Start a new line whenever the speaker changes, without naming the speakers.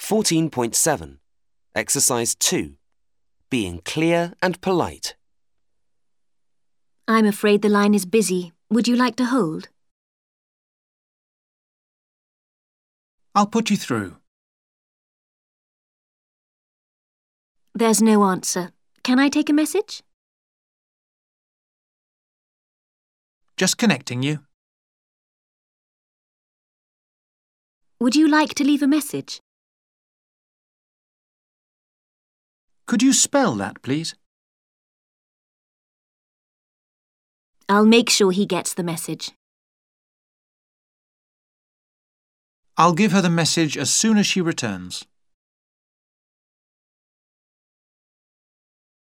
14.7. Exercise 2. Being clear and polite.
I'm afraid the line is busy. Would you like to hold?
I'll put you through.
There's no answer. Can I take a message?
Just connecting you.
Would you like to leave a message?
Could you spell that, please?
I'll make sure he gets the message.
I'll give her the message as soon as she returns.